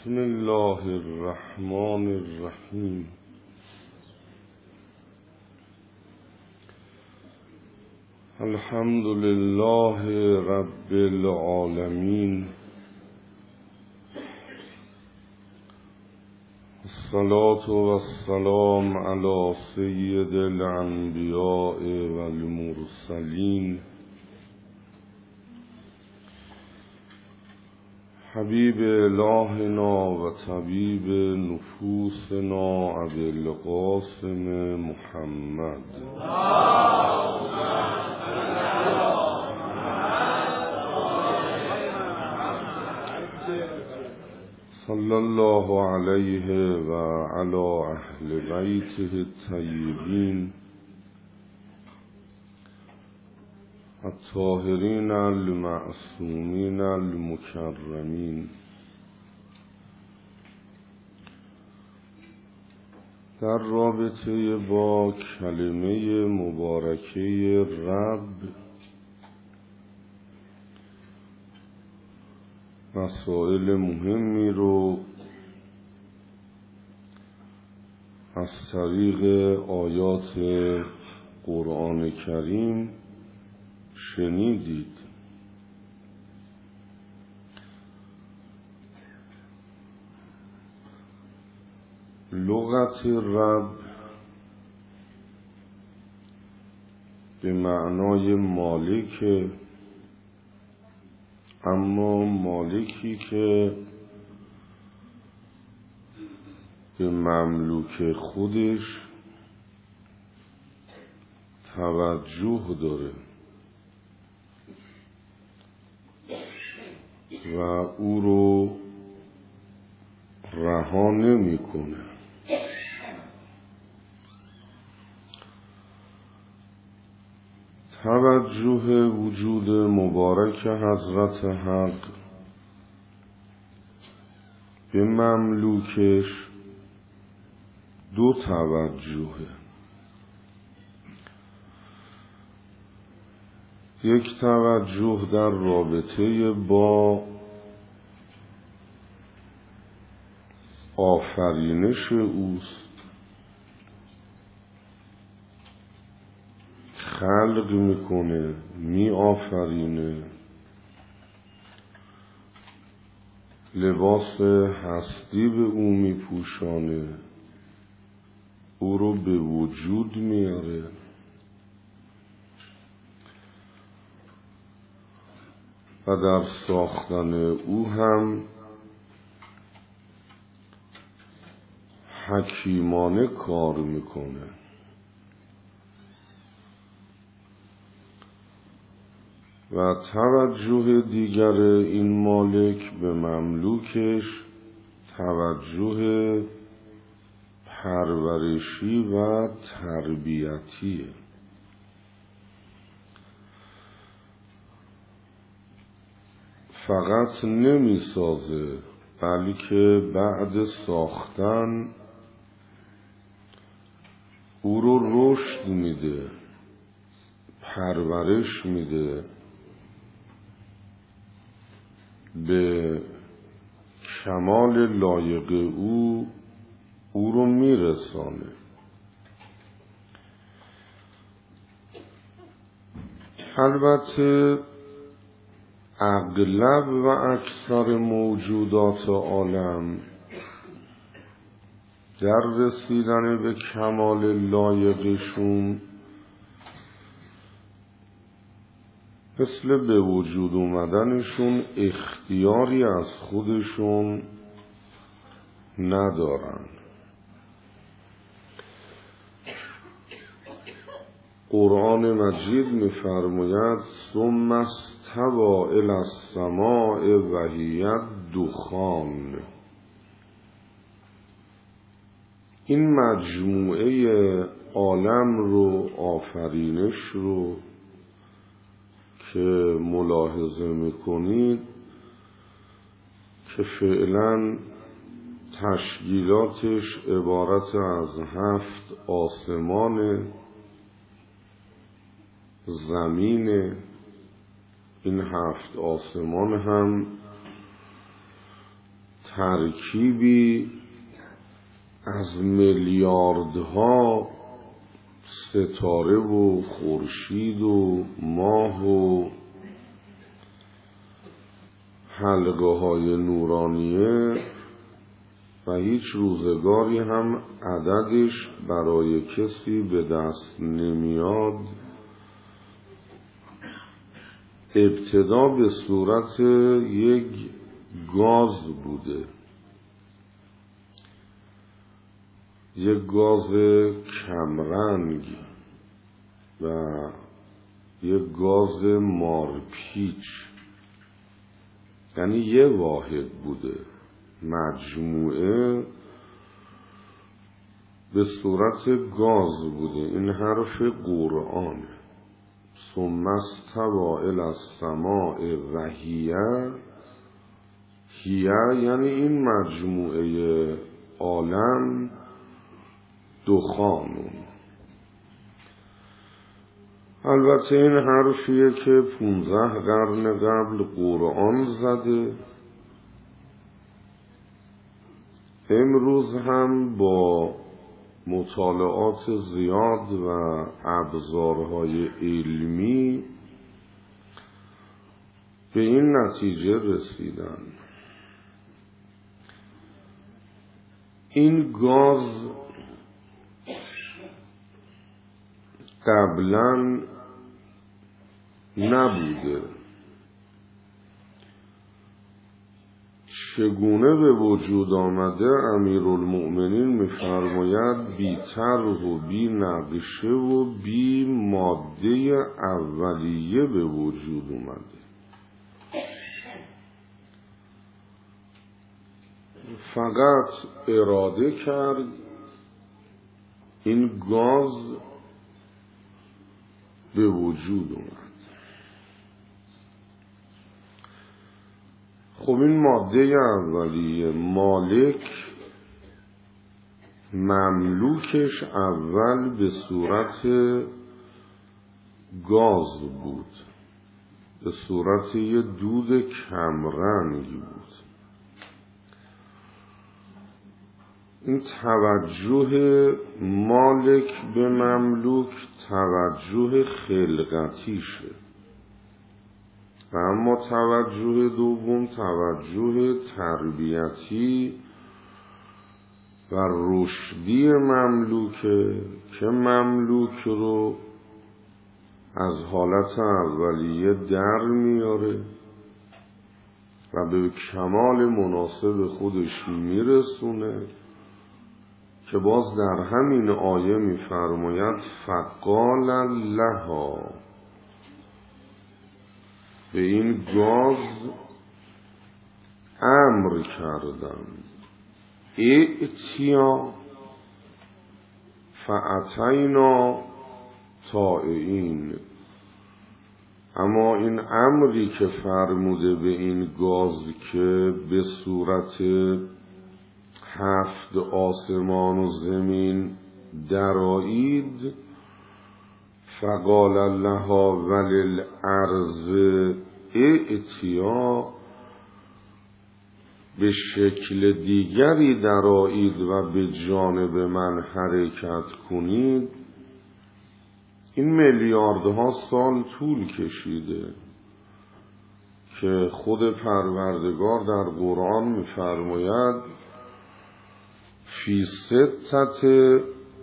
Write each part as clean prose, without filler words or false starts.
بسم الله الرحمن الرحیم. الحمد لله رب العالمین، الصلاة والسلام علی سید الانبیاء والمرسلین، حبیب الهنا و طبیب نفوسنا ابی القاسم محمد صلی الله علیه و علی اهل بیته الطیبین الطاهرین المعصومین المکرمین. در رابطه با کلمه مبارکه رب مسائل مهمی رو از طریق آیات قرآن کریم شنیدید. لغت رب به معنای مالک، اما مالکی که به مملوک خودش توجه داره و او رو رها نمی‌کنه. توجه وجود مبارک حضرت حق به مملوکش دو توجهه. یک توجه در رابطه با آفرینش اوست، خلق میکنه، می آفرینه، لباس هستی به او میپوشانه، او رو به وجود میاره و در ساختن او هم حکیمانه کار میکنه. و توجه دیگر این مالک به مملوکش توجه پرورشی و تربیتیه. فقط نمی سازه، بلکه بعد ساختن او رو رشد میده، پرورش میده، به کمال لایق او رو میرسانه. البته اغلب و اکثر موجودات عالم در رسیدن به کمال لایقشون مثل به وجود اومدنشون اختیاری از خودشون ندارن. قرآن مجید می‌فرماید ثم استوی الی السماء و هی دخان. این مجموعه عالم رو، آفرینش رو که ملاحظه میکنید که فعلا تشکیلاتش عبارت از 7 آسمان، زمین. این 7 آسمان هم ترکیبی از میلیاردها ستاره و خورشید و ماه و حلقه های نورانیه و هیچ روزگاری هم عددش برای کسی به دست نمیاد، ابتدا به صورت یک گاز بوده، یک گاز کمرنگ و یک گاز مارپیچ، یعنی یه واحد بوده، مجموعه به صورت گاز بوده. این حرف قرآن. ثم استوی الی السماء و هی یعنی این مجموعه عالم دخانون. البته این حرفیه که 15 قرن قبل قرآن زده. امروز هم با مطالعات زیاد و ابزارهای علمی به این نتیجه رسیدن. این گاز قبلا نبوده. چگونه به وجود آمده؟ امیرالمؤمنین می‌فرماید بی طرح و بی نقشه و بی ماده اولیه به وجود اومده. فقط اراده کرد این گاز به وجود اومد. خب این ماده اولیه، مالک مملوکش اول به صورت گاز بود، به صورت یه دود کمرنگ بود. این توجه مالک به مملوک توجه خلقتیشه و اما توجه دوم توجه تربیتی و رشدی مملوکه که مملوک رو از حالت اولیه در میاره و به کمال مناسب خودش میرسونه که باز در همین آیه میفرماید فقال لها، به این گاز امر کردم ائتیا فاتینا طائعین. اما این امری که فرموده به این گاز که به صورت 7 آسمان و زمین درآیید، فقال لها وللارض ائتیا، به شکل دیگری درآیید و به جانب من حرکت کنید. این میلیاردها سال طول کشیده که خود پروردگار در قرآن می‌فرماید فی 6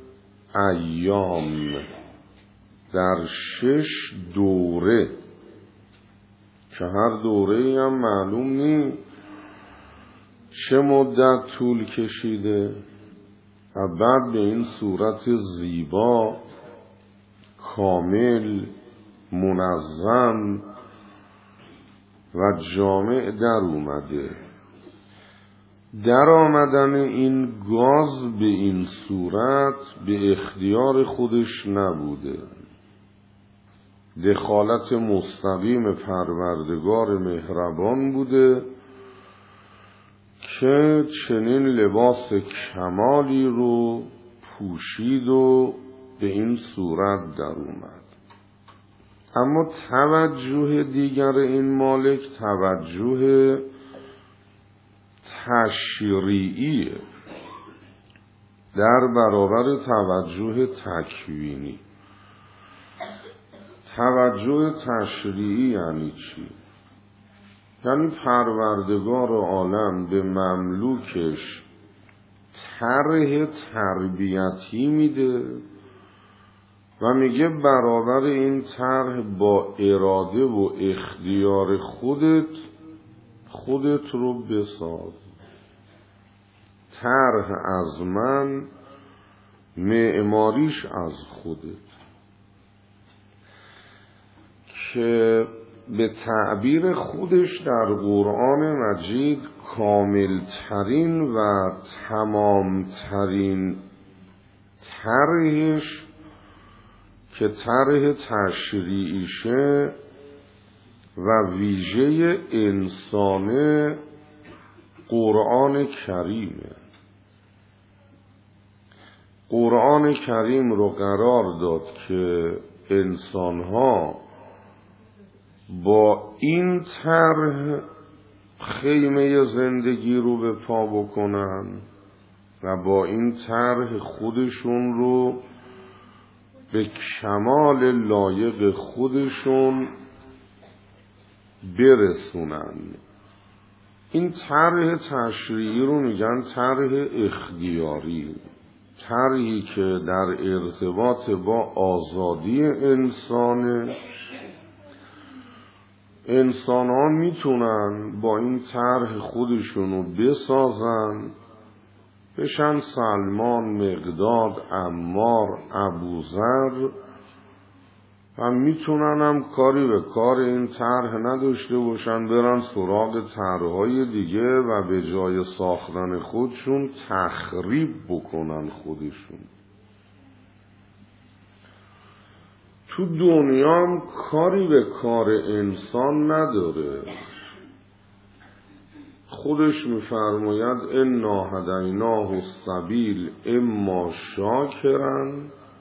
ایام، در 6 دوره که هر دوره‌ای هم معلوم نیست چه مدت طول کشیده و بعد به این صورت زیبا کامل منظم و جامع در اومده. در آمدن این گاز به این صورت به اختیار خودش نبوده، دخالت مستقیم پروردگار مهربان بوده که چنین لباس کمالی رو پوشید و به این صورت در اومد. اما توجه دیگر این مالک توجه تشریعیه در برابر توجه تکوینی. توجه تشریعی یعنی چی؟ یعنی پروردگار عالم به مملوکش طرح تربیتی میده و میگه برابر این طرح با اراده و اختیار خودت رو بساز. طرح از من، معماریش از خودت، که به تعبیر خودش در قرآن مجید کاملترین و تمامترین طرحش که طرح تشریعیشه و ویژه انسانه قرآن کریمه. قرآن کریم رو قرار داد که انسانها با این طرح خیمه زندگی رو به پا بکنن و با این طرح خودشون رو به کمال لایق خودشون برسونن. این طرح تشریعی رو میگن طرح اختیاری، طرحی که در ارتباط با آزادی انسان ها میتونن با این طرح خودشونو بسازن، بشن سلمان، مقداد، عمار، ابوذر، و میتونن هم کاری به کار این طرح نداشته باشن، برن سراغ طرحهای دیگه و به جای ساختن خودشون تخریب بکنن خودشون. تو دنیا هم کاری به کار انسان نداره. خودش میفرماید انا هدیناه السبیل اما شاکرا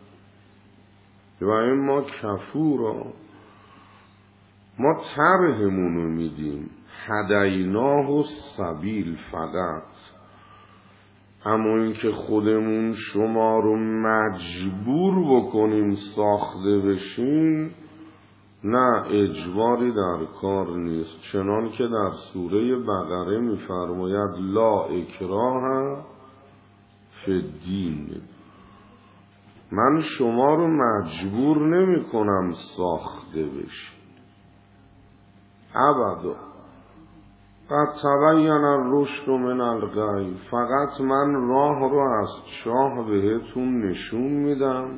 و اما کفورا. ما طرحمونو میدیم، هدیناه السبیل فقط، اما اینکه خودمون شما رو مجبور بکنیم ساخته بشین، نه، اجباری در کار نیست. چنان که در سوره بقره میفرماید لا اکراه فی الدین، من شما رو مجبور نمی کنم ساخته بشین ابدا. قد تبین الرشد من الغی، فقط من راه رو از چاه بهتون نشون میدم،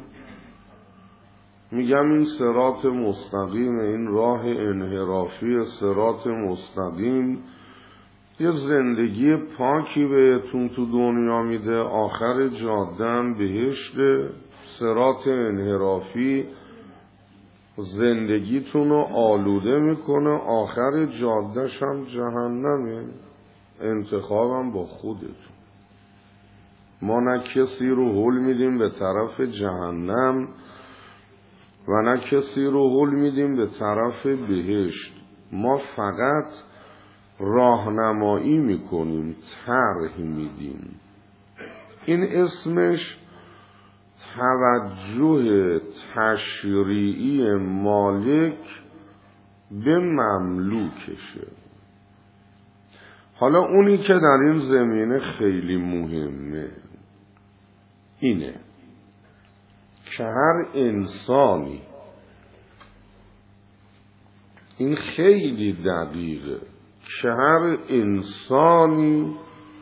میگم این صراط مستقیم، این راه انحرافی صراط مستقیم یه زندگی پاکی بهتون تو دنیا میده، آخر جاده‌ام بهشته. صراط انحرافی زندگیتون رو آلوده میکنه، آخر جادهش هم جهنمه. انتخابم با خودتون. ما نه کسی رو هل میدیم به طرف جهنم و نه کسی رو هل میدیم به طرف بهشت. ما فقط راهنمایی میکنیم، طرح میدیم. این اسمش توجه تشریعی مالک به مملوکشه. حالا اونی که در این زمینه خیلی مهمه اینه که هر انسانی، این خیلی دقیقه، که هر انسانی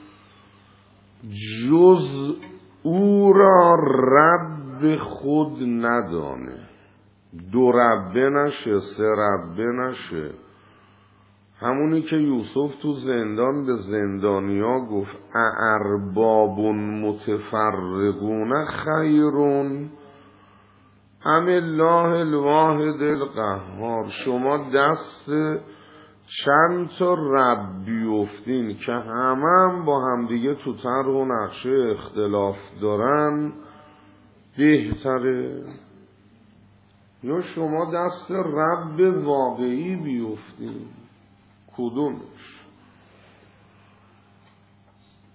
جز او را رب خود ندانه، دو ربه نشه، سه ربه نشه. همونی که یوسف تو زندان به زندانیا گفت اارباب متفرقون خیرون ام الله الواحد القهار. شما دست چند تا رب بیفتین که همه با همدیگه تو طرح و نقشه اختلاف دارن بهتره، یا شما دست رب واقعی بیفتین؟ کدومش؟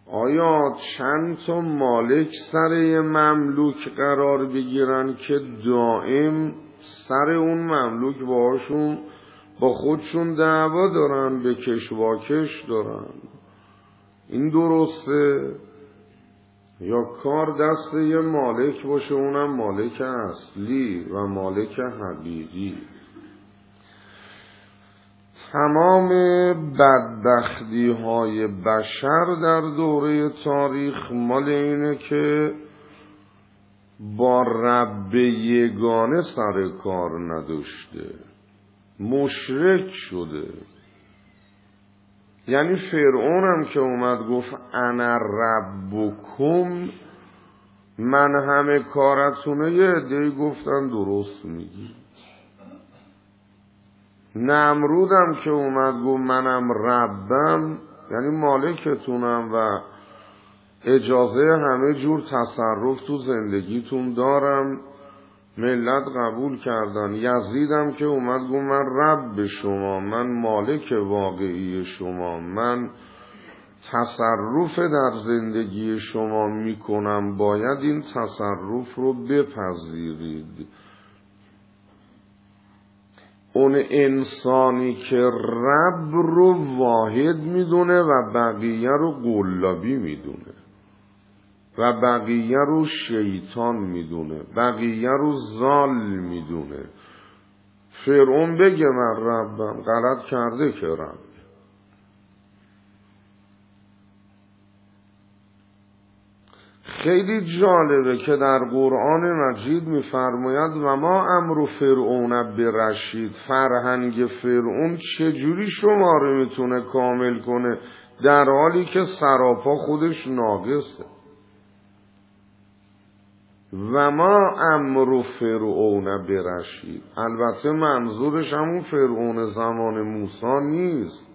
آیا چند تا مالک سر یه مملوک قرار بگیرن که دائم سر اون مملوک باهاشون با خودشون دعوا دارن، به کش واکش دارن؟ این درسته؟ یا کار دست یه مالک باشه، اونم مالک اصلی و مالک حقیقی؟ تمام بدبختی های بشر در دوره تاریخ مال اینه که با رب یگانه سر کار نداشته، مشرک شده. یعنی فرعون هم که اومد گفت انا ربکم، من همه کارتونه، یه عده‌ای گفتن درست میگی. نمرودم که اومد گفت منم ربم، یعنی مالکتونم و اجازه همه جور تصرف تو زندگیتون دارم، ملت قبول کردن. یزیدم که اومد گفت من رب شما، من مالک واقعی شما، من تصرف در زندگی شما میکنم، باید این تصرف رو بپذیرید. اون انسانی که رب رو واحد میدونه و بقیه رو قلابی میدونه و بقیه رو شیطان میدونه، بقیه رو ضال میدونه. فرعون بگه من ربم، غلط کرده که رب. خیلی جالبه که در قرآن مجید میفرماید و ما امر فرعون برشید، فرهنگ فرعون چجوری شما رو میتونه کامل کنه در حالی که سراپا خودش ناقصه. و ما امر فرعون برشید، البته منظورش همون فرعون زمان موسی نیست.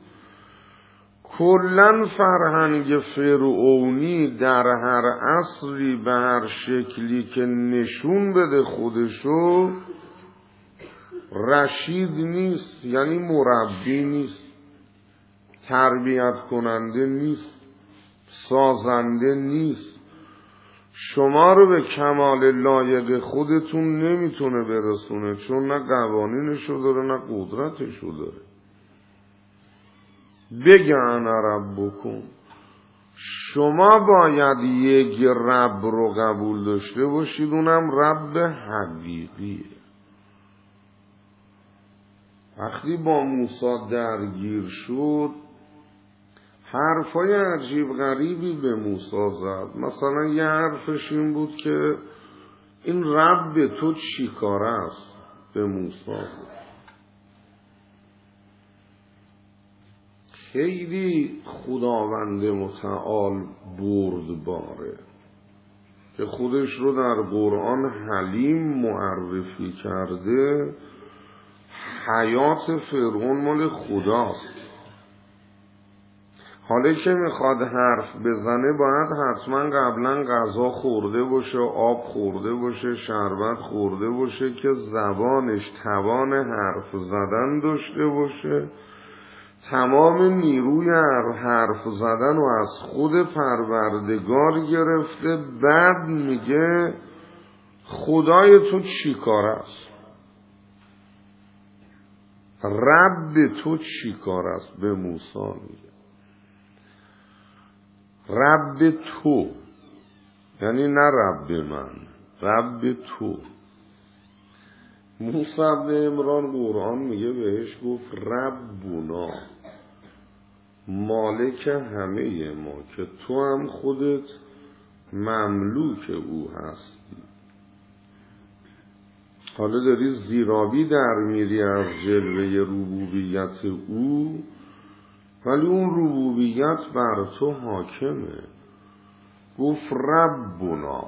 کلن فرهنگ فرعونی در هر عصری به هر شکلی که نشون بده خودشو رشید نیست، یعنی مربی نیست، تربیت کننده نیست، سازنده نیست. شما رو به کمال لایق خودتون نمیتونه برسونه، چون نه قوانینشو داره نه قدرتشو داره. بگه انا ربکم، شما باید یک رب رو قبول داشته باشید، اونم رب حقیقیه. وقتی با موسی درگیر شد حرفای عجیب غریبی به موسی زد. مثلا یه حرفش این بود که این رب تو چی کاره است؟ به موسی بود. خیلی خداوند متعال بردباره که خودش رو در قرآن حلیم معرفی کرده. حیات فرعون مال خداست. حالا که میخواد حرف بزنه باید حتما قبلا غذا خورده باشه، آب خورده باشه، شربت خورده باشه که زبانش توان حرف زدن داشته باشه. تمام نیروی حرف زدن و از خود پروردگار گرفته. بعد میگه خدای تو چی کار است؟ رب تو چی کار است؟ به موسی میگه رب تو، یعنی نه رب من، رب تو. موسی بن عمران قرآن میگه بهش گفت ربنا، مالک همه ما، که تو هم خودت مملوک او هستی. حالا داری زیرابی در میری از جلوه ربوبیت او، ولی اون ربوبیت بر تو حاکمه. گفت ربنا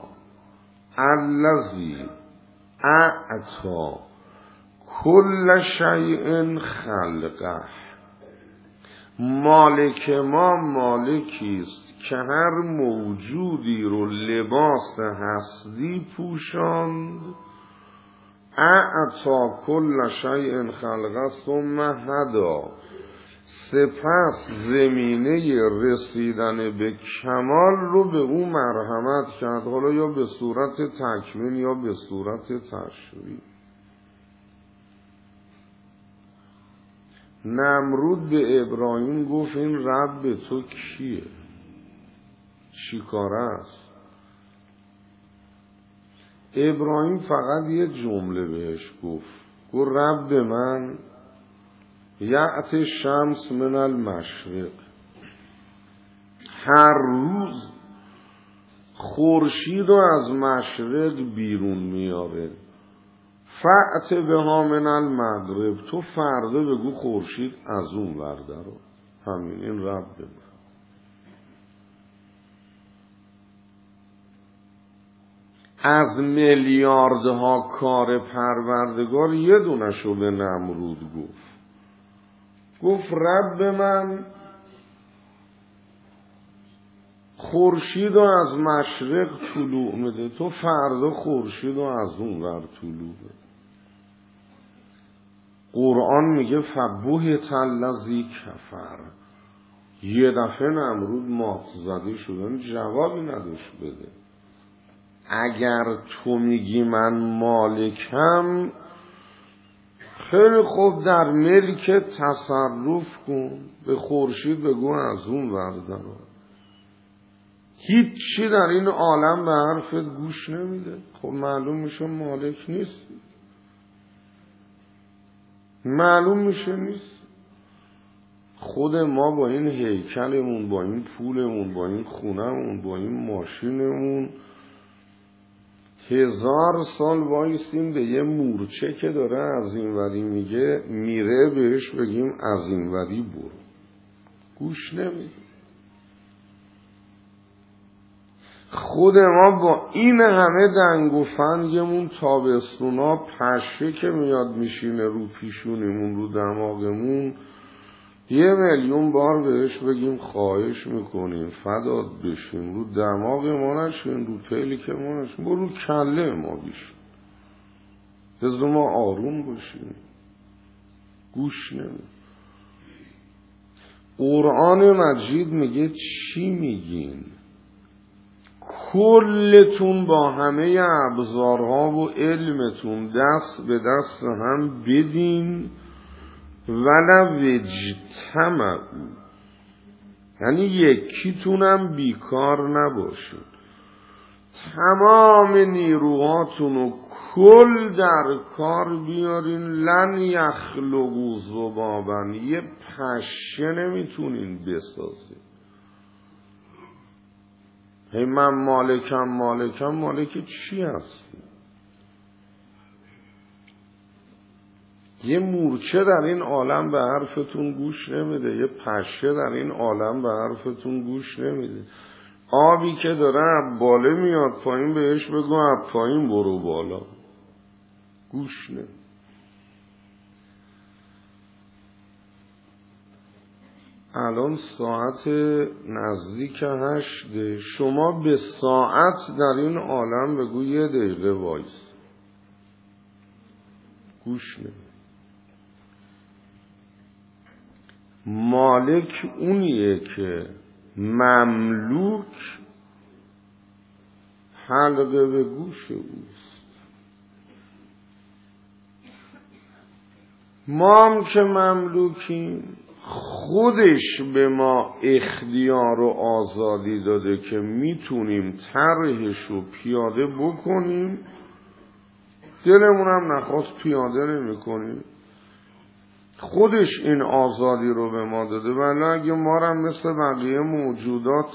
الذی اعطا کل شیء خلقه، مالک ما مالکیست که هر موجودی رو لباس هستی پوشاند. اعطا کل شیء خلقه ثم هدا، سپس زمینه رسیدن به کمال رو به او مرحمت کرد، حالا یا به صورت تکمیل یا به صورت تشریع. نمرود به ابراهیم گفت این رب تو کیه؟ چی کاره است؟ ابراهیم فقط یه جمله بهش گفت رب من یأتی شمس من المشرق، هر روز خورشید رو از مشرق بیرون میاره، فأت بها من المغرب، تو فردا بگو خورشید از اون ورده رو. همین، این رب من. از میلیاردها کار پروردگار یه دونشو به نمرود گفت رب من خورشید رو از مشرق طلوع میده، تو فردا خورشید رو از اون ور طلوع بده. قرآن میگه فبهت الذی کفر، یه دفعه نمرود مات زده شدن، جوابی نداشت بده. اگر تو میگی من مالکم، خیلی خوب در ملک تصرف کن، به خورشید بگو از اون وردن. هیچی در این عالم به حرفت گوش نمیده. خب معلوم میشه مالک نیست، معلوم میشه نیست. خود ما با این هیکلمون، با این پولمون، با این خونمون، با این ماشینمون 1000 سال وایستیم به یه مورچه که داره از این وری میره بهش بگیم از این وری برو، گوش نمیده. خود ما با این همه دنگ و فنگمون تابستونا پشه که میاد میشینه رو پیشونیمون، رو دماغمون، 1,000,000 بار بهش بگیم خواهش میکنیم فدات بشیم، رو دماغ ما نشین، رو پلیک ما نشین، برو کله ما بیشین، بذار ما آروم باشیم. گوش نمید. قرآن مجید میگه چی میگین؟ کلتون با همه ابزارها و علمتون دست به دست هم بدین، ولو اجتمعوا، یعنی یکیتونم بیکار نباشید، تمام نیروهاتون رو کل در کار بیارین. لن یخلقوا ذبابا، یه پشه نمیتونین بسازید. هی من مالکم، مالک چی هستی؟ یه مورچه در این عالم به حرفتون گوش نمیده، یه پشه در این عالم به حرفتون گوش نمیده. آبی که داره بالا میاد پایین بهش بگو از پایین برو بالا، گوش نمیده. الان ساعت نزدیک 8، شما به ساعت در این عالم بگو 1 دقیقه وایس، گوش نمیده. مالک اونیه که مملوک حلقه به گوش اوست. ما هم که مملوکیم، خودش به ما اختیار و آزادی داده که میتونیم طرحش رو پیاده بکنیم، دلمون هم نخواست پیاده نمی کنیم. خودش این آزادی رو به ما داده، ولی اگه ما رو مثل بقیه موجودات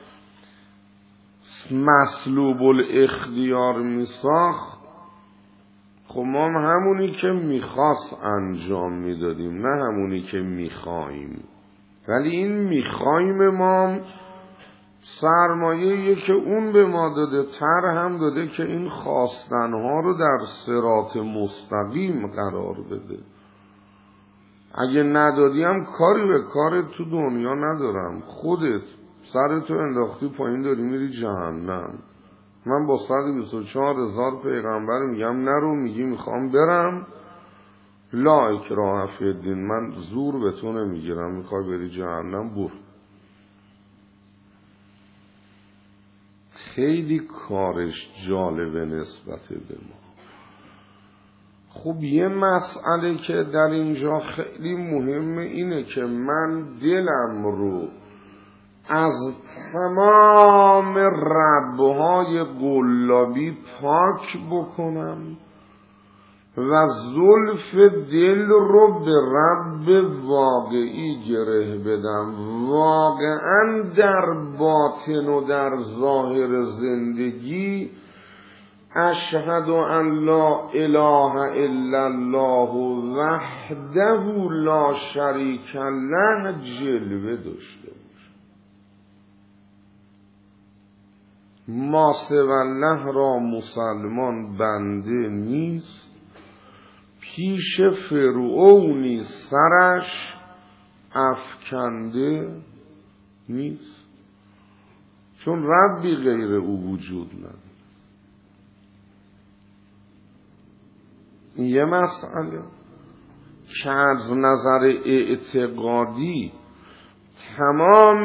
مسلوب الاختیار میساخت، خب ما هم همونی که میخواست انجام میدادیم، نه همونی که میخواییم. ولی این میخواییم ما سرمایه‌ایه که اون به ما داده، طرح هم داده که این خواستنها رو در صراط مستقیم قرار بده. اگه ندادیم کاری به کارت تو دنیا ندارم، خودت سرتو انداختی پایین داری میری جهنم. من با 124,000 پیغمبر میگم نرو، میگی میخوام برم، لا اکراه فی الدین، من زور به تو نمیگیرم، میخوای بری جهنم برو. خیلی کارش جالبه نسبت به ما. خب یه مسئله که در اینجا خیلی مهمه اینه که من دلم رو از تمام ربهای قلابی پاک بکنم و زلف دل رو به رب واقعی گره بدم. واقعا در باطن و در ظاهر زندگی اشهد ان لا اله الا الله وحده لا شریک له جلوه داشته باشه. ما سوی الله را مسلمان بنده نیست، پیش فرعونی سرش افکنده نیست، چون ربی غیر او وجود نداره. یه مسئله که از نظر اعتقادی تمام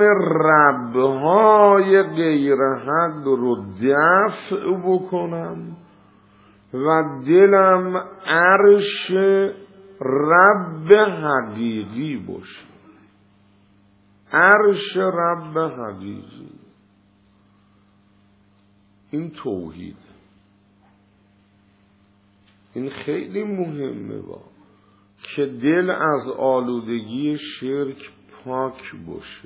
ربهای غیر حق رو دفع بکنم و دلم عرش رب حقیقی باشه. عرش رب حقیقی، این توحید. این خیلی مهمه که دل از آلودگی شرک پاک باشه.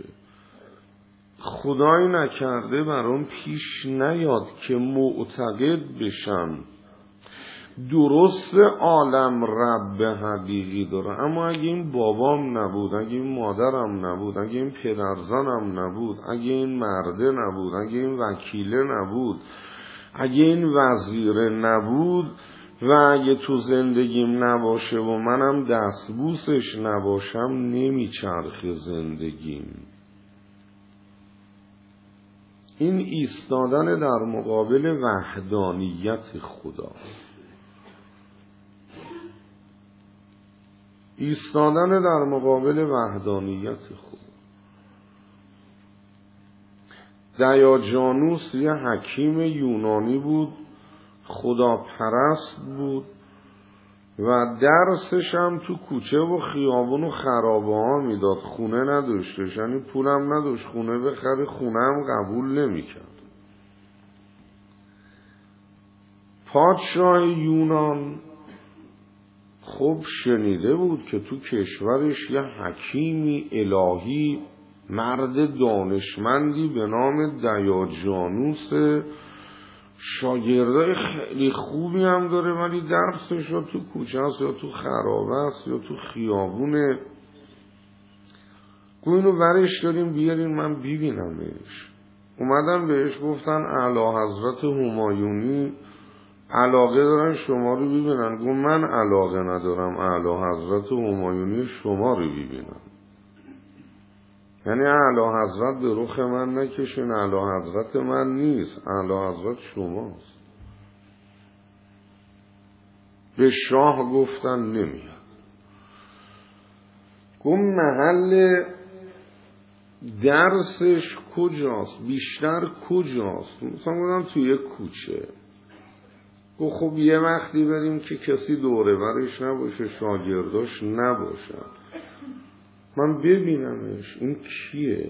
خدای نکرده برام پیش نیاد که معتقد بشم درست عالم رب حقیقی داره، اما اگه این بابام نبود، اگه این مادرم نبود، اگه این پدرزنم نبود، اگه این مرده نبود، اگه این وکیله نبود، اگه این وزیره نبود و اگه تو زندگیم نباشه و منم دستبوسش نباشم نمیچرخه زندگیم. این ایستادن در مقابل وحدانیت خدا، ایستادن در مقابل وحدانیت خدا. دیاجانوس یه حکیم یونانی بود، خدا پرست بود و درسش هم تو کوچه و خیابون و خرابه ها میداد. خونه نداشتش، یعنی پولم نداشت خونه بخره، خونه هم قبول نمیکرد. پادشاه یونان خب شنیده بود که تو کشورش یه حکیمی الهی، مرد دانشمندی به نام دیاجانوس، شاگردای خیلی خوبی هم داره، ولی درسش یا تو کوچه است یا تو خرابه است یا تو خیابونه. اینو ورش داریم بیارین من ببینمش. اومدن بهش گفتن اعلی حضرت همایونی علاقه دارن شما رو ببینن. گفت من علاقه ندارم اعلی حضرت همایونی شما رو ببینم. یعنی اعلی حضرت به رخ من نکشین، اعلی حضرت من نیست، اعلی حضرت شماست. به شاه گفتن نمیاد. گفت محل درسش کجاست؟ بیشتر کجاست؟ مثلا بودم توی یک کوچه. گفت خب یه وقتی بریم که کسی دوره برش نباشه، شاگرداش نباشن، من ببینمش این کیه.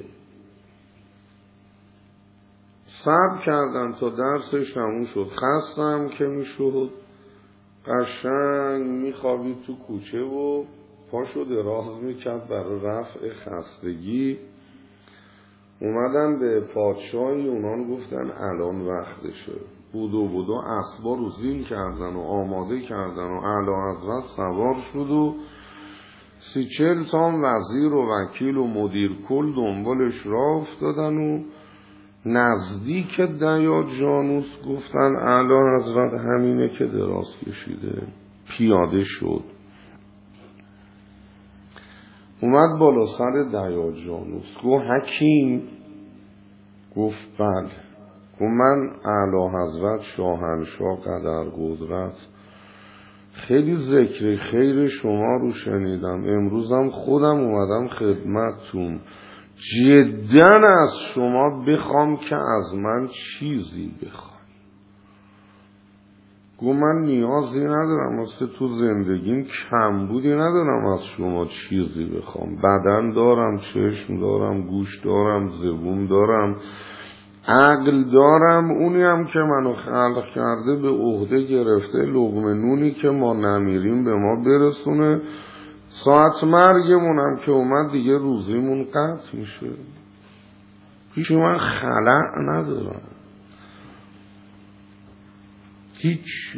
صبر کردن تا درسش تموم شد، خستم که میشد، قشنگ میخوابید تو کوچه و پاشو دراز میکرد برای رفع خستگی. اومدن به پادشاه یونان گفتن الان وقتشه. بودو اسبا رو زین کردن و آماده کردن و اعلی حضرت سوار شد و 30-40 تا وزیر و وکیل و مدیر کل دنبالش راه افتادن و نزدیک دیاجانوس گفتن اعلی حضرت همینه که دراز کشیده. پیاده شد اومد بالا سر دیاجانوس. گفت حکیم؟ گفت بله. گفت من اعلی حضرت شاهنشاه قدر قدرت خیلی ذکر خیر شما رو شنیدم، امروزم خودم اومدم خدمتتون، جداً از شما بخوام که از من چیزی بخوام. گو من نیازی ندارم، مثل تو زندگیم کمبودی ندارم از شما چیزی بخوام. بدن دارم، چشم دارم، گوش دارم، زبون دارم، عقل دارم. اونی هم که منو خلق کرده به عهده گرفته لقمه نونی که ما نمیریم به ما برسونه. ساعت مرگمون هم که اومد دیگه روزیمون قطع میشه. پیش من خلق ندارم، هیچی.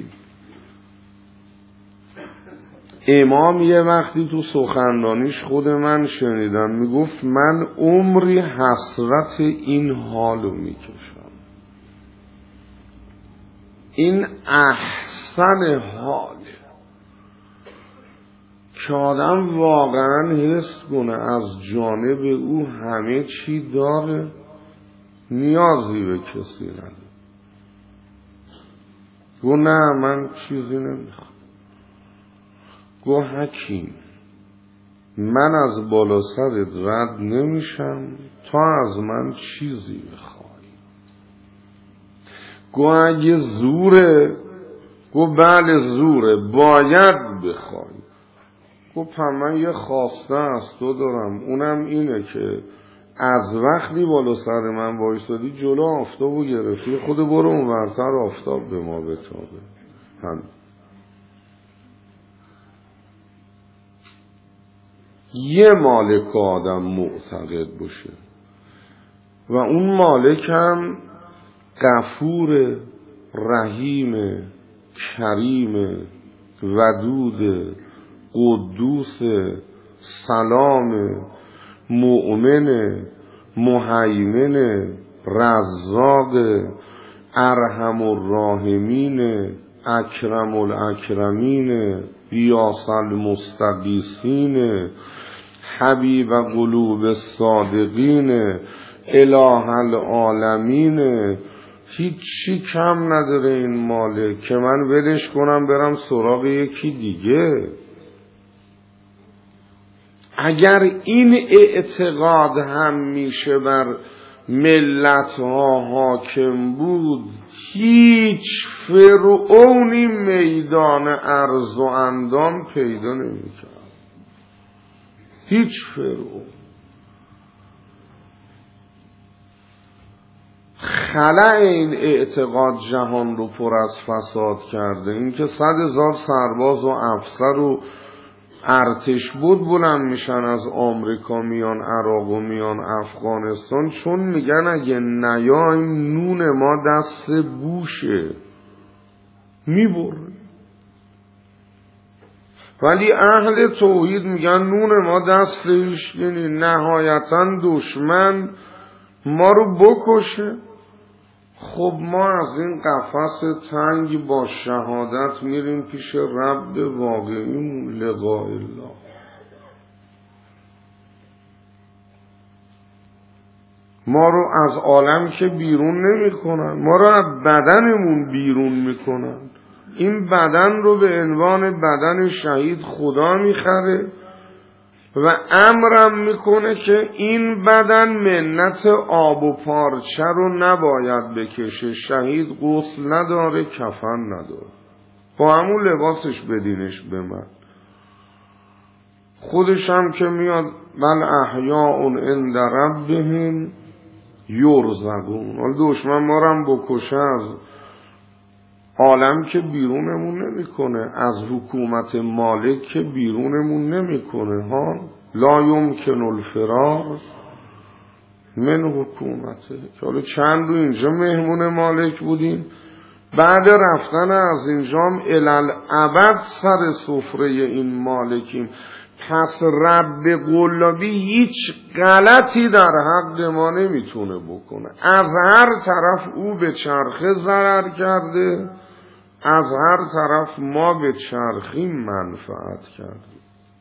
امام یه وقتی تو سخنرانیش خود من شنیدم میگفت من عمری حسرت این حالو میکشم. این احسن حاله که آدم واقعا حس کنه از جانب او همه چی داره، نیازی به کسی نداره. گو نه من چیزی نمیخوام. گو حکیم من از بالا سرت رد نمیشم تا از من چیزی بخوای. گو اگه زوره، گو بله زوره، باید بخوای. گو من یه خواسته از تو دارم، اونم اینه که از وقتی بالا سر من وایسادی جلو آفتابو گرفتی، خود برو اونورتر آفتاب به ما بتابه. هم یه مالک آدم معتقد باشه و اون مالک هم غفور، رحیم، کریم، ودود، قدوس، سلام، مؤمن، مهیمن، رزاق، ارحم الراحمین، اکرم الاکرمین، بیاس المستغیثین، حبیب قلوب الصادقین، اله العالمین. هیچی کم نداره این مالک که من ولش کنم برم سراغ یکی دیگه. اگر این اعتقاد هم میشه بر ملت ها حاکم بود، هیچ فرعونی میدان عرض و اندام پیدا نمی‌کرد. هیچ فرعون. خلأ این اعتقاد جهان رو پر از فساد کرده. این که 100,000 سرباز و افسر و ارتش بود بلند میشن از آمریکا میان عراق و میان افغانستان، چون میگن اگه نیایم نون ما دست بوشه میبره. ولی اهل توحید میگن نون ما دست هیچکی، نهایتا دشمن ما رو بکشه. خب ما از این قفس تنگ با شهادت میریم پیش رب واقعی لقاء الله. ما رو از عالم که بیرون نمی کنن، ما رو از بدنمون بیرون میکنن. این بدن رو به عنوان بدن شهید خدا میخره و امرم میکنه که این بدن منت آب و پارچه رو نباید بکشه. شهید غسل نداره، کفن نداره، با همون لباسش بدینش به من. خودش هم که میاد بل احیاء عند ربهم یرزقون. حالا دشمن ما رو هم بکشه از عالم که بیرونمون نمیکنه، از حکومت مالک که بیرونمون نمیکنه. ها لا یمکن الفرار من حکومته. که حالا چند رو اینجا مهمون مالک بودیم، بعد رفتن از اینجام الالعبد سر سفره این مالکیم. پس رب قلابی هیچ غلطی در حق ما نمیتونه بکنه. از هر طرف او به چرخه ضرر کرده، از هر طرف ما به چرخی منفعت کردیم.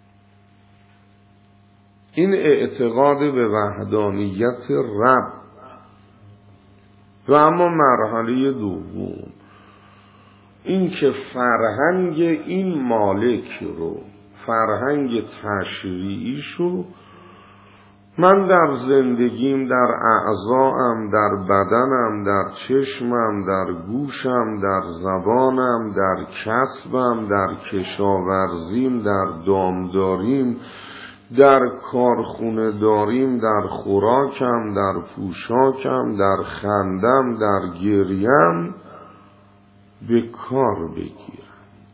این اعتقاد به وحدانیت رب. و اما مرحله دوم، این که فرهنگ این مالک رو، فرهنگ تشریعیشو من در زندگیم، در اعضاام، در بدنم، در چشمم، در گوشم، در زبانم، در کسبم، در کشاورزیم، در دامداریم، در کارخونه داریم، در خوراکم، در پوشاکم، در خندم، در گریم به کار بگیرم.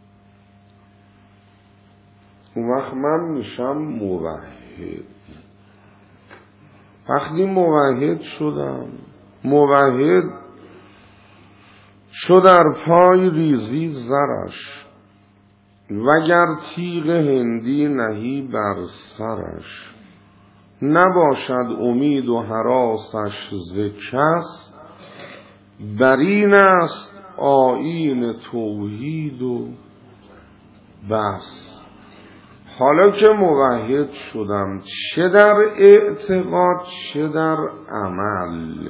اون وقت من میشم موحد. وقتی موحد شدم، موحد شد در پای ریزی زرش، وگر تیغ هندی نهی بر سرش. نباشد امید و هراسش ز کس، برین است آیین توحید و بس. حالا که موحد شدم، چه در اعتقاد چه در عمل،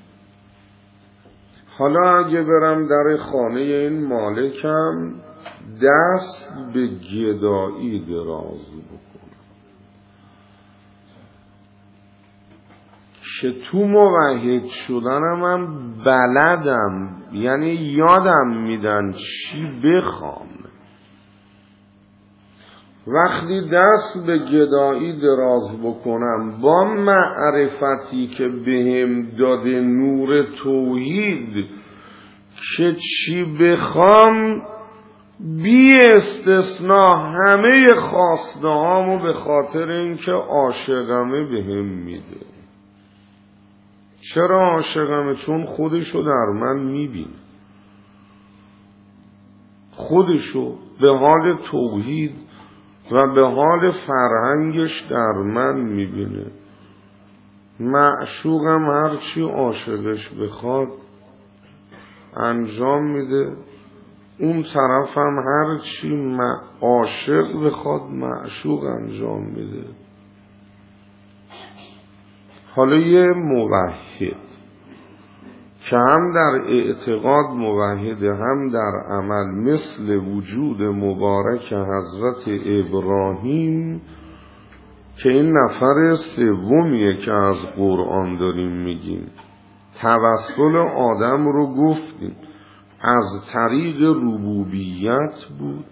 حالا اگه برم در خانه این مالکم دست به گدایی دراز بکنم، که تو موحد شدنم هم بلدم، یعنی یادم میدن چی بخوام. وقتی دست به گدایی دراز بکنم با معرفتی که بهم داده نور توحید که چی بخوام بی استثناء همه خواسته هامو به خاطر اینکه عاشقمه بهم میده. چرا عاشقمه؟ چون خودشو در من میبینه، خودشو به حال توحید و به حال فرهنگش در من میبینه. معشوقم هرچی عاشقش بخواد انجام میده، اون طرفم هرچی عاشق بخواد معشوق انجام میده. حالا یه موحد که هم در اعتقاد موحد هم در عمل، مثل وجود مبارک حضرت ابراهیم که این نفر سومیه که از قرآن داریم میگیم. توسل آدم رو گفتیم از طریق ربوبیت بود،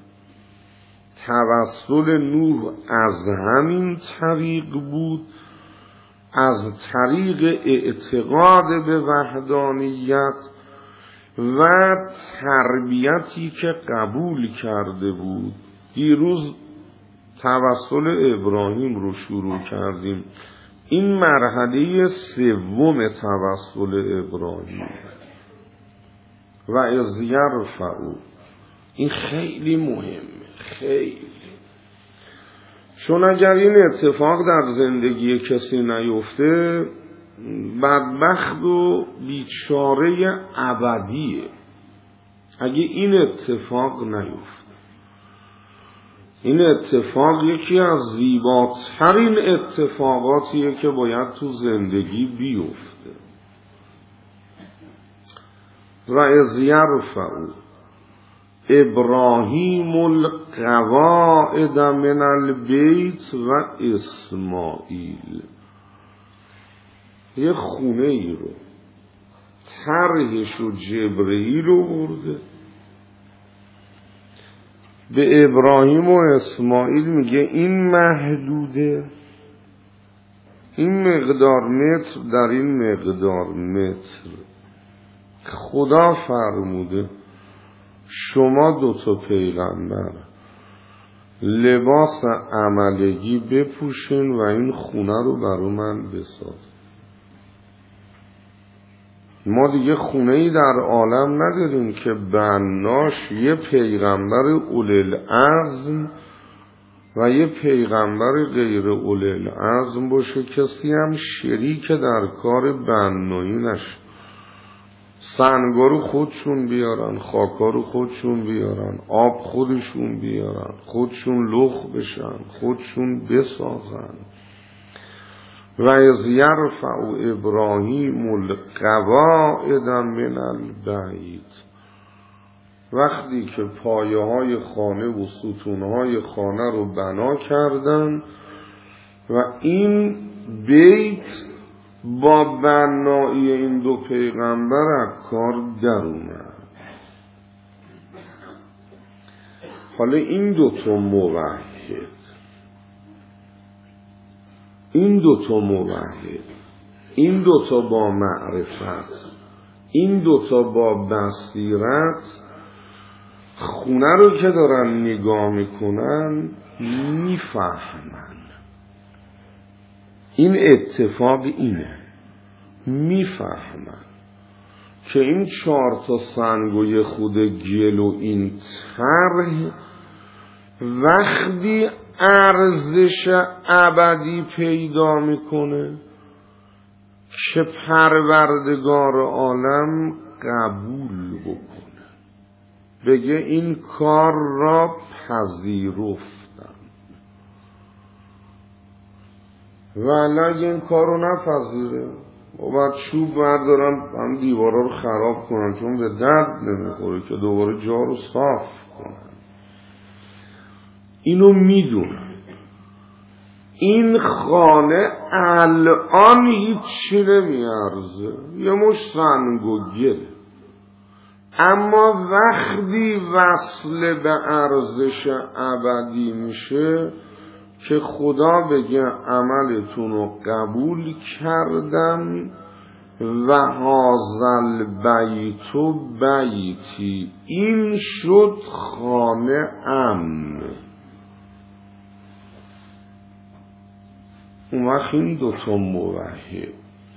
توسل نوح از همین طریق بود، از طریق اعتقاد به وحدانیت و تربیتی که قبول کرده بود. دیروز توسل ابراهیم رو شروع کردیم، این مرحله سوم توسل ابراهیم. و از یرفعوا، این خیلی مهمه، خیلی، چون اگر این اتفاق در زندگی کسی نیفته بدبخت و بیچاره ابدیه. اگه این اتفاق نیفته، این اتفاق یکی از زیباترین اتفاقاتیه که باید تو زندگی بیفته. و از یرفعوا ابراهیم القواعد من البیت و اسماعیل، یه خونه ای رو طرحش و جبرئیل رو برده به ابراهیم و اسماعیل، میگه این محدوده، این مقدار متر در این مقدار متر. خدا فرموده شما دوتا پیغمبر لباس عملگی بپوشین و این خونه رو برای من بساز. ما دیگه خونه ای در عالم نداریم که بناش یه پیغمبر اولوالعزم و یه پیغمبر غیر اولوالعزم باشه، کسی هم شریک در کار بنایی نشه. سنگا رو خودشون بیارن، خاکا رو خودشون بیارن، آب خودشون بیارن، خودشون لخ بشن، خودشون بسازن. و از یرفع ابراهیم القواعد من البیت. وقتی که پایه های خانه و ستون های خانه رو بنا کردن و این بیت با بنایی این دو پیغمبر از کار در اومد. حالا این دوتا موحد، این دوتا با معرفت، این دوتا با بصیرت خونه رو که دارن نگاه میکنن میفهمن. این اتفاق اینه، میفهمن که این 4 سنگ و یه خود گل و این طرح وقتی ارزش ابدی پیدا میکنه که پروردگار عالم قبول بکنه، بگه این کار را پذیرفتم. ولی اگه این کار رو نپذیره و بعد چوب بردارن هم دیوارا رو خراب کنن چون به درد نمیخوره که دوباره جا رو صاف کنن. اینو میدونن. این خانه الان هیچی نمیارزه، یه مش سنگ و گل، اما وقتی وصل به ارزش ابدی میشه که خدا بگه عملتون رو قبول کردم و هازل بیتو بیتی، این شد خانه امن. اون وقت این دوتا موحد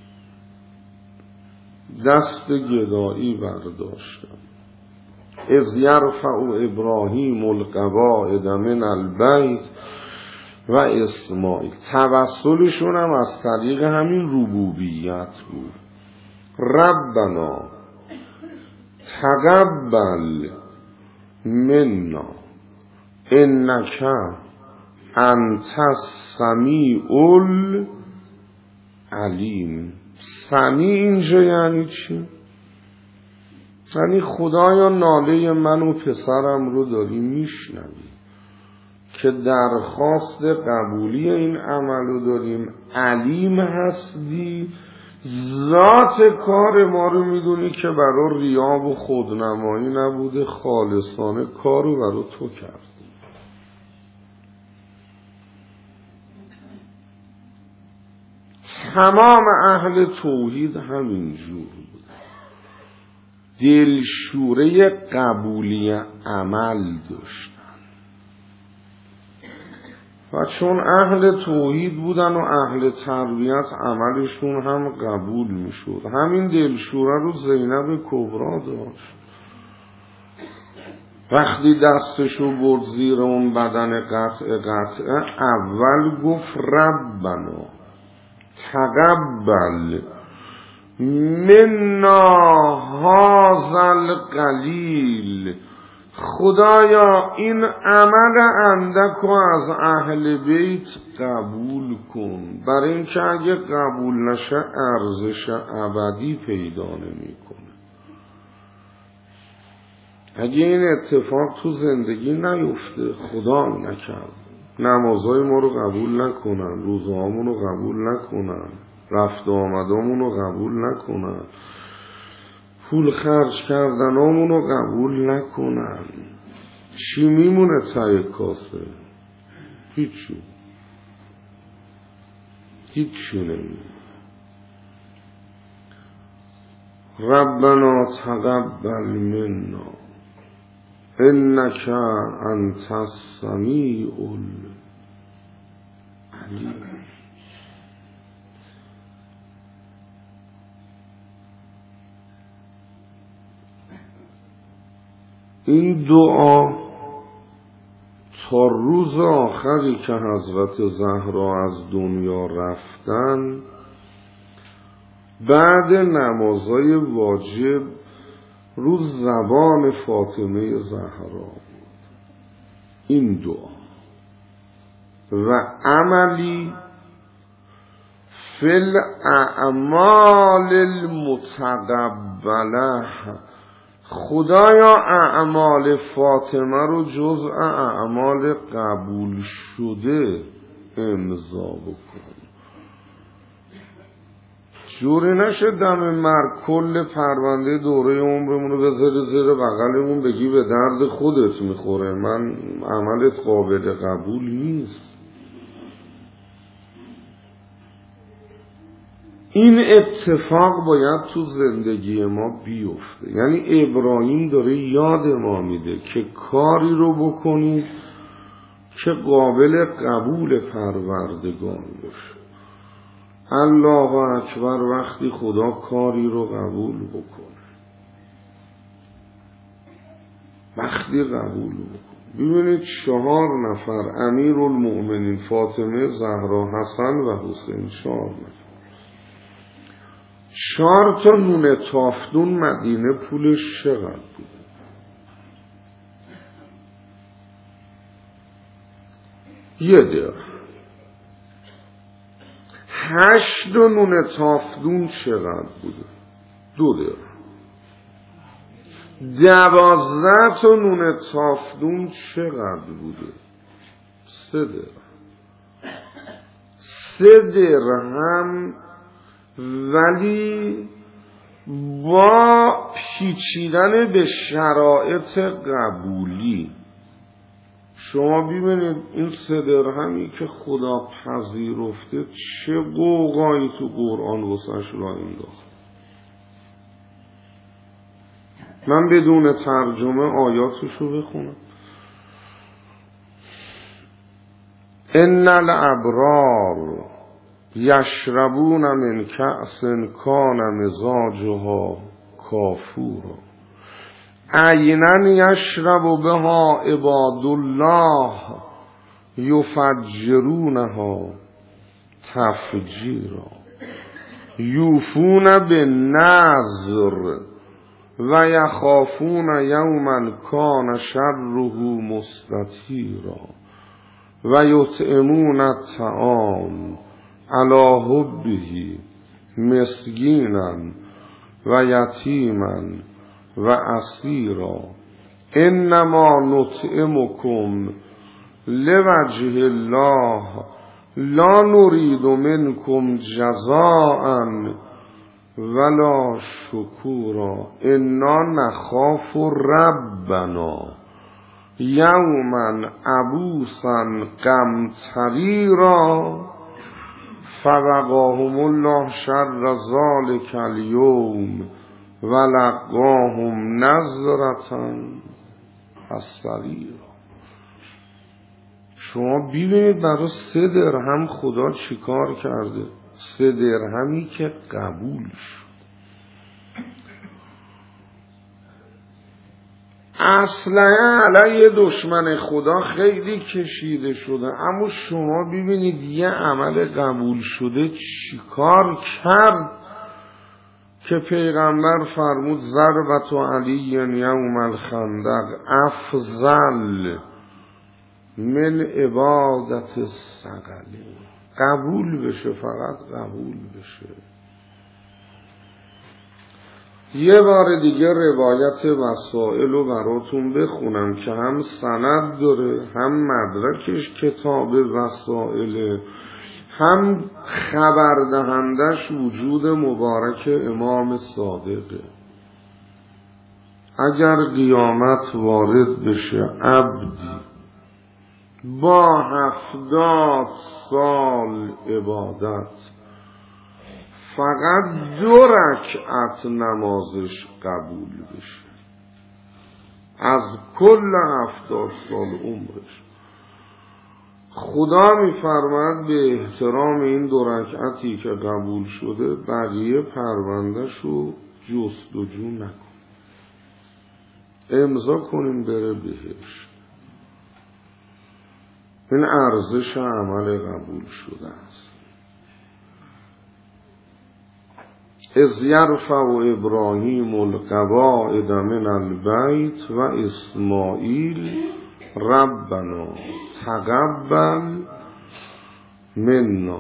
دست گدایی برداشتن. اذ یرفع ابراهیم القواعد من البیت و اسماعیل، توسلشون هم از طریق همین ربوبیت بود. ربنا تقبل منا انک انت السمیع العلیم. سمیع اینجا یعنی چی؟ یعنی خدایا ناله من و پسرم رو داری میشنوی که درخواست قبولی این عمل رو داریم، علیم هستی، ذات کار ما رو میدونی که برای ریا و خودنمایی نبوده، خالصانه کار رو برای تو کرد. تمام اهل توحید همینجور بود، دلشوره قبولی عمل داشتن و چون اهل توحید بودن و اهل تربیت عملشون هم قبول میشد. همین دلشوره رو زینب کبرا داشت. وقتی دستشو برد زیر اون بدن قطعه اول گفت ربنا تقبل منا هذا القلیل، خدایا این عمل اندک از اهل بیت قبول کن، برای اینکه اگه قبول نشه ارزش ابدی پیدا نمیکنه. اگه این اتفاق تو زندگی نیفته، خدا نکرد، نمازهای ما رو قبول نکنن، روزهامون رو قبول نکنن، رفت و آمدامون رو قبول نکنن، پول خرج کردنامون رو قبول نکنن، چی میمونه ته کاسه؟ هیچی نمیمونه. ربنا تقبل منا انک انت السمیع العلیم. این دعا تا روز آخری که حضرت زهرا از دنیا رفتن، بعد نمازهای واجب رو زبان فاطمه زهرا بود این دعا، و عملی فی الاعمال المتقبله خدایا اعمال فاطمه رو جزء اعمال قبول شده امضا بکن. جوری نشه دم کل پرونده دوره عمرمون رو بذاری زیر بغلمون بگی به درد خودت میخوره، من عملت قابل قبول نیست. این اتفاق باید تو زندگی ما بیفته. یعنی ابراهیم داره یاد ما میده که کاری رو بکنید که قابل قبول پروردگار باشه. الله اکبر وقتی خدا کاری رو قبول بکنه، وقتی قبول بکنه. ببینید 4 نفر امیرالمؤمنین فاطمه زهرا حسن و حسین 4 نفر 4 تا نون تافتون مدینه پولش چقدر بوده؟ یه درهم. 8 نون تافتون چقدر بوده؟ 2 درهم. 12 تا نون تافتون چقدر بوده؟ 3 درهم. 3 درهم، ولی با پیچیدن به شرایط قبولی. شما ببینید این 3 درهمی که خدا پذیرفته چه قوقایی تو قرآن واسش را انداخت. من بدون ترجمه آیاتشو بخونم. ان الابرار یشربون من کأس کان مزاجها کافورا عینا یشرب بها عباد الله یفجرونها تفجیرا یوفون بالنذر و یخافون یوما کان شره مستطیرا و یطعمون الطعام علی حبه مسکینا و یتیما و اسیرا انما نطعمکم لوجه الله لا نريد منکم جزاء ولا شکورا انا نخاف ربنا یوما عبوسا قمطریرا فوقاهم الله شر ذلک الیوم ولقاهم نظرة السریر. شما ببینید برای 3 درهم خدا چیکار کرده. 3 درهمی که قبول شد. اصلا علیه دشمن خدا خیلی کشیده شده، اما شما ببینید یه عمل قبول شده چیکار کرد که پیغمبر فرمود ضربت علی یوم الخندق افضل من عبادت الثقلین. قبول بشه، فقط قبول بشه. یه بار دیگه روایت وسائل رو براتون بخونم که هم سند داره، هم مدرکش کتاب وسائل، هم خبردهندش وجود مبارک امام صادقه. اگر قیامت وارد بشه عبدی با 70 سال عبادت فقط 2 رکعت نمازش قبول بشه از کل 70 سال عمرش، خدا میفرماد به احترام این 2 رکعتی که قبول شده بقیه پروندهشو جستجو نکن، امضا کنین بره بهش. این ارزش عمل قبول شده است. اذ یرفع ابراهیم القواعد من البیت و اسماعیل ربنا تقبل منا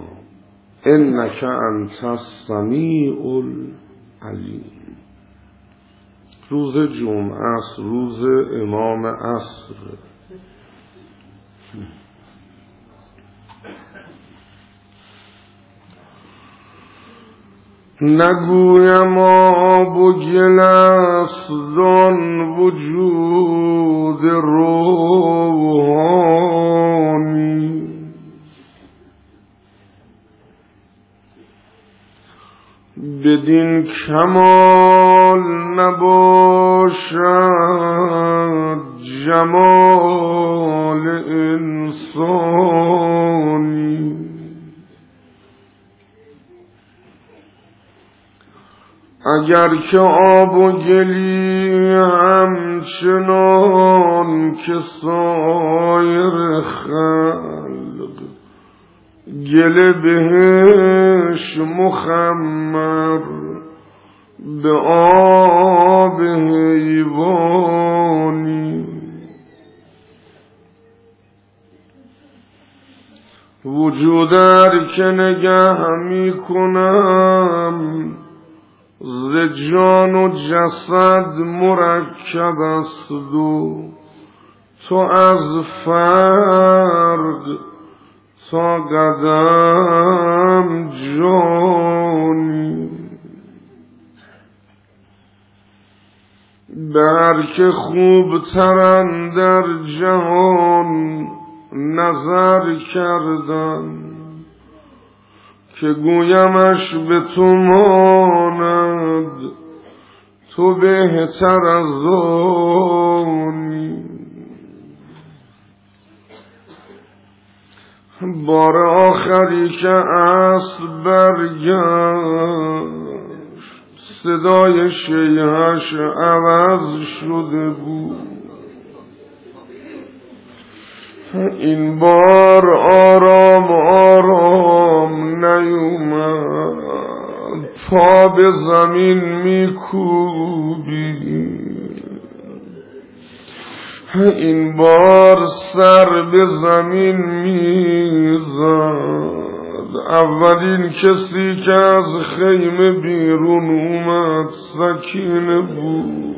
انک انت السمیع العلیم. روز جمعه است، روز امام عصر. نگویم آب و گل است آن وجود روحانی، بدین کمال نباشد جمال انسانی. اگر که آب و گلی همچنان که سایر خلق، گل بهش مخمر به آب حیوانی. وجود هر که نگه می کنم ز جان و جسد مرکب است و تو از فرد تا قدم جانی. به هر که خوب ترن در جهان نظر کردن، که گویمش به تو ماند تو بهتر از آنی. بار آخری که اسب برگشت، صدای شیهش عوض شده بود. این بار آرام آرام نیومد، پا به زمین میکوبی. این بار سر به زمین میزد. اولین کسی که از خیمه بیرون اومد سکینه بود.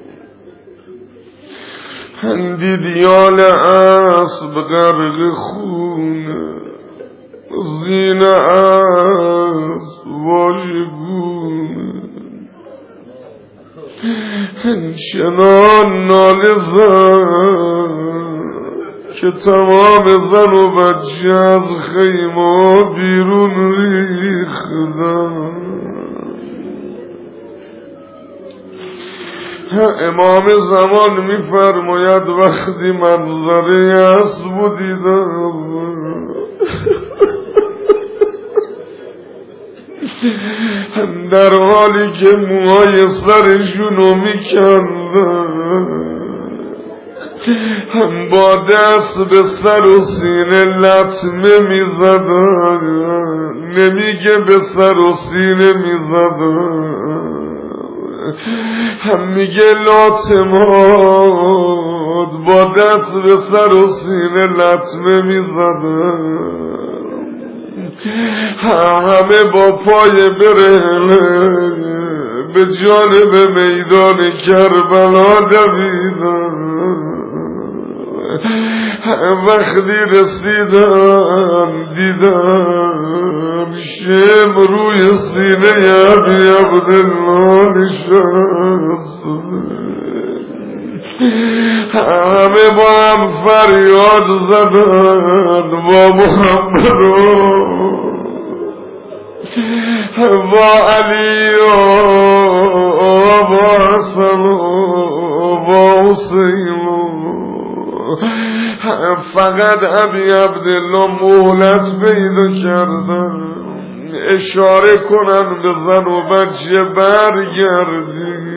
دیدیال اسب غرق خونه، زین اسب واژگونه، چنان ناله زد که تمام زن و بچه از خیمه بیرون ریختن. امام زمان میفرماید وقتی منظره اسب دیدم در حالی که موهای سرشونو میکندن، با دست به سر و سینه لطمه میزدن، نمیگه به سر و سینه میزدن، هم میگه لاتماد، با دست به سر و سینه لطمه میزدن، همه با پای برهنه به جانب میدان کربلا دویدن. وقتی رسیدن دیدن شم روی سینه ابی عبدالله نشست، همه با هم فریاد زدن با محمد با علی و با حسن و با حسین. فقط ابی عبدالله مهلت پیدا کردن اشاره کنن به زن و بچه برگردی.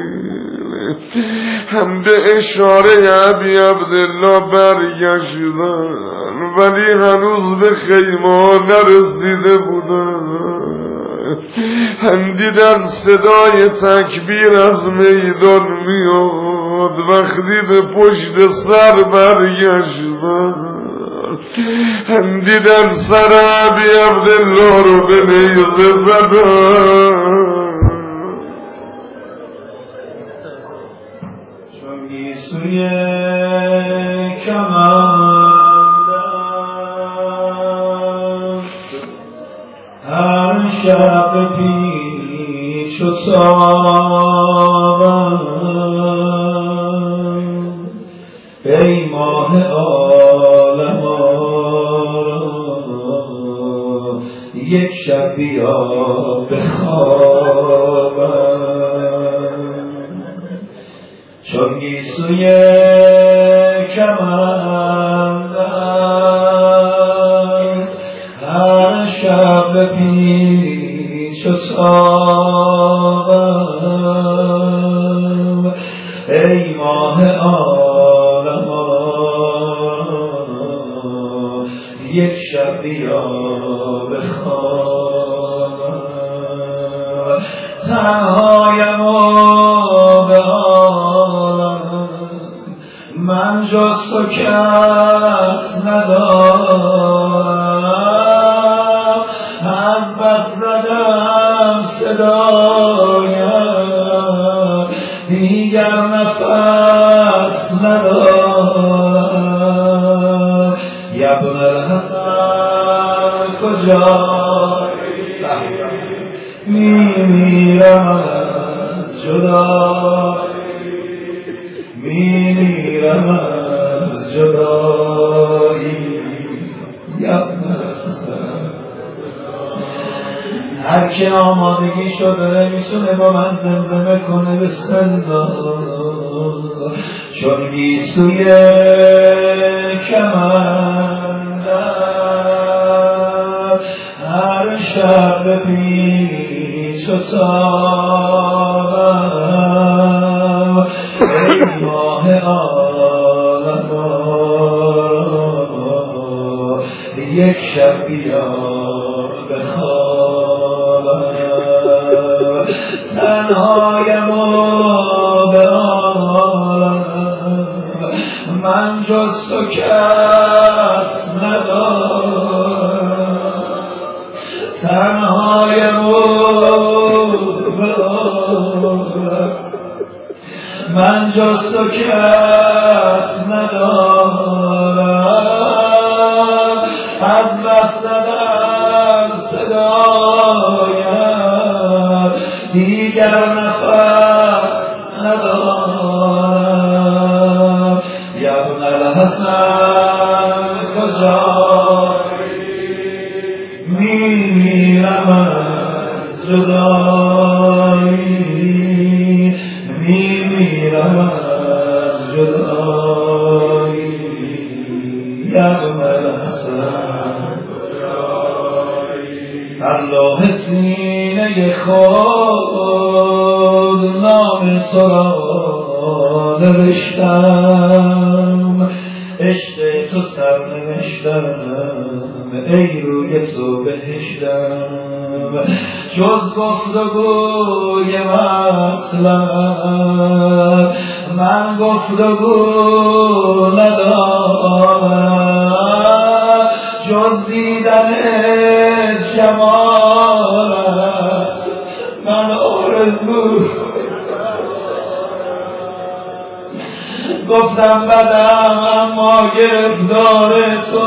هم به اشاره ابی عبدالله برگشتن ولی هنوز به خیمه نرسیده بودن. هم دیدن صدای تکبیر از میدان میاد. وقتی به پشت سر برگشتن هم دیدن سر ابی عبدالله رو به نیزه زدن. سوی کمند است هر شب پیچ و تابم ای ماه عالم آرا یک شب بیا بخوابم چون گیسوی کمند است هر شب پیچ و تابم ای ماه عالم یک شب بیا بخوابم تنهایم و به عالم من جز تو کس ندارم از بس زدم صدایم دیگر نفس ندارم ابن الحسن کجایی میمیرم از جدایی میمیرم از جدایی ابن الحسن هر که آمادگی شده میتونه با من زمزمه کنه بسم الله چون گیسوی کمند هر شب پیچ و تابم ای ماه عالم یک شب بیا بخوابم تنهایم و به عالم من جز تو کس ندارم تنهایم و به عالم من جز تو کس ندارم از بس زدم صدایم دیگر نفس ندارم ابن الحسن کجایی میمیرم از جدایی میمیرم از جدایی ابن الحسن در لوح سینه خود نام تو را نوشتم عشق تو سر نوشتم ای روی تو بهشتم جز گفتگوی مطلب من گفتگو ندارم جز دیدن جمالت من آرزو گفتم بدم اما گرفتار تو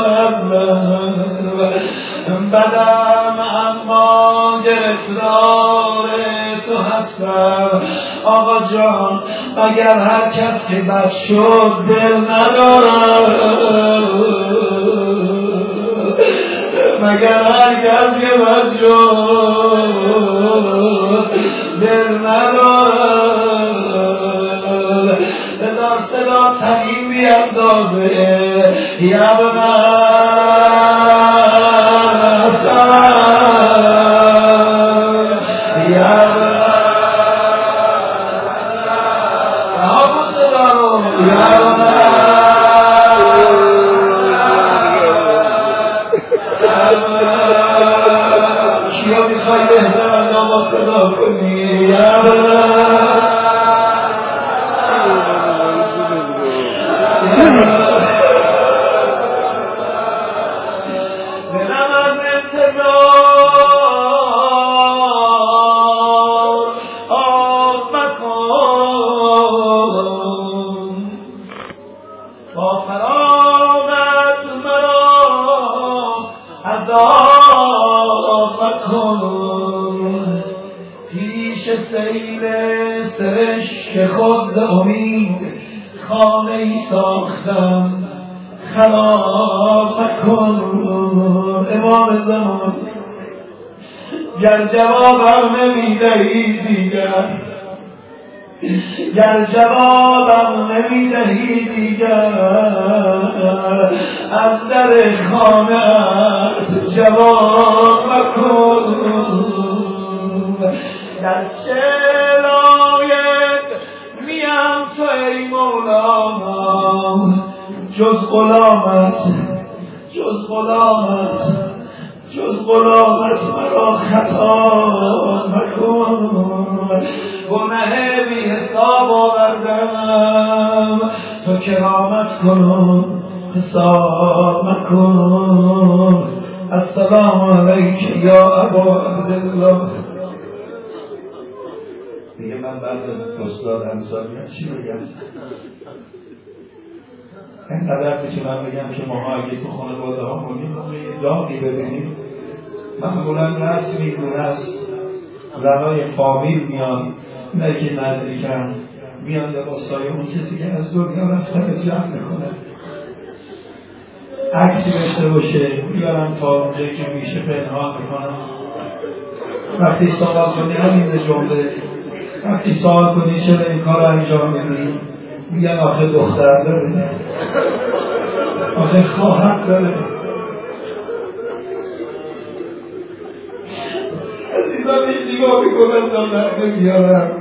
هستم بدم اما گرفتار تو هستم آقا جان اگر هر کس که بد شد دل ندارم مگر هر کس که بد شد دل ندارم بذار صدا تنین بیاد داده کیا میخوای بهتر نامو صدا کنی سرشک خود ز امید خانه ای ساختم خراب مکن امام زمان. گر جوابم نمیدهی دیگر، گر جوابم نمیدهی دیگر، از در خانه است جواب مکن. در چه لایق میم تو ای مولا، جز غلامت، جز غلامت، جز غلامت مرا خطا مکن. گناه بی حساب آوردم، تو کرامت کن حساب مکن. السلام علیک یا ابا عبدالله. دیگه من بعد از استاد انصاریت چی بگم؟ اینقدر میتونم بگم که ما اگه تو خانواده ها مونیم یه داغی ببینیم، معمولا رسمی دونه است، زنای فامیل میان، نه که نزدیکن، میان لباسای اون کسی که از دنیا رفتن جمع میکنه، عکسی داشته باشه میارن تا اونجایی که میشه پنهان میکنن. وقتی سوال کنی همین جمله، وقتی سوال کنی چرا این کار انجام میدی، میگن آخه دختر داره، آخه خواهر داره. عزیزان این نگاه میکنم تا درده بیارم.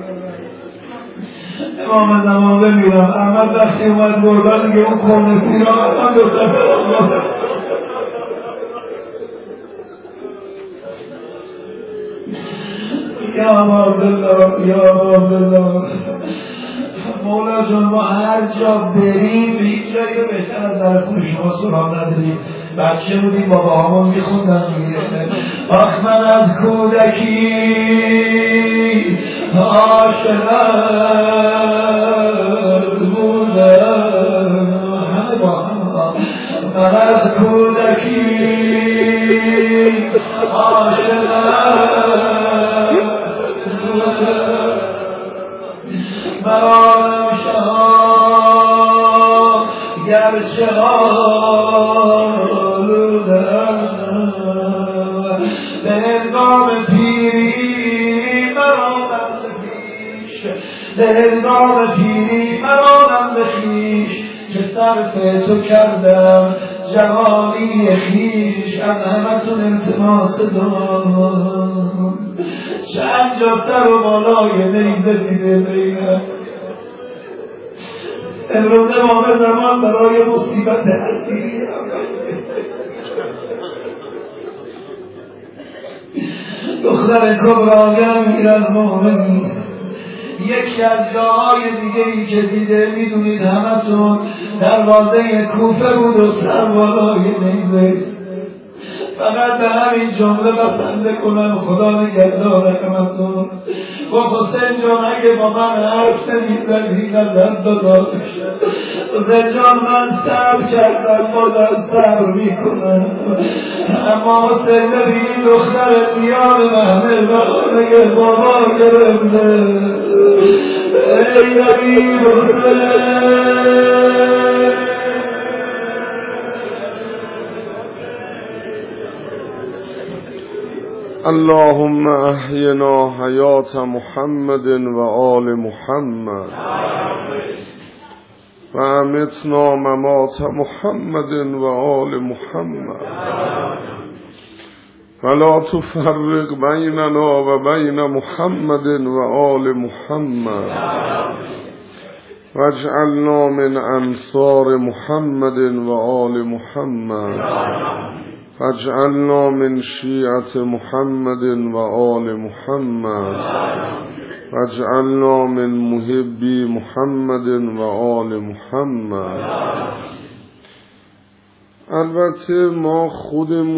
امام زمان بمیرم احمد وقتی اومد بردن دیگه اون کنه پیرا من دختر یا عبدالله، یا عبدالله. مولا جان ما هر جا بریم به هیچ جایی بهتر از ظرفون شما سراغ نداریم. بچه بودیم بابا همون میخوندن میگه آخ من از کودکی عاشقت بودم، همه با هم من از کودکی عاشقت بودم، مرانم شها گرچه آلودم، به هنگام پیری مرانم بخیش، به هنگام پیری مرانم بخیش، که صرف تو کردم جوانی خیش، از همتون التماس دارم چند جا سر و بالای نیزه دیده بینم. امروز امام زمان برای مصیبت اسیری دختر کبراگر امیرالمومنین، یکی از جاهای دیگه ای که دیده میدونید همتون دروازه کوفه بود و سر بالای نیزه. فقط به همین جمله بسنده کنم خدا نگهدار همتون. با حسین جان اگه با من حرف نمیزنی لذت داداش، حسین جان من صبر کردم بازم صبر میکنم، اما حسین ببین دختر دیار محمل بخانه بابا گرفته. ای نبی حسین اللهم احینا حیات محمد و آل محمد و امتنا ممات محمد و آل محمد ولا تفرق بیننا و بین محمد و آل محمد واجعلنا من انصار محمد و آل محمد واجعلنا من شیعة محمد و آل محمد واجعلنا من محبی محمد و آل محمد. البته ما خودمون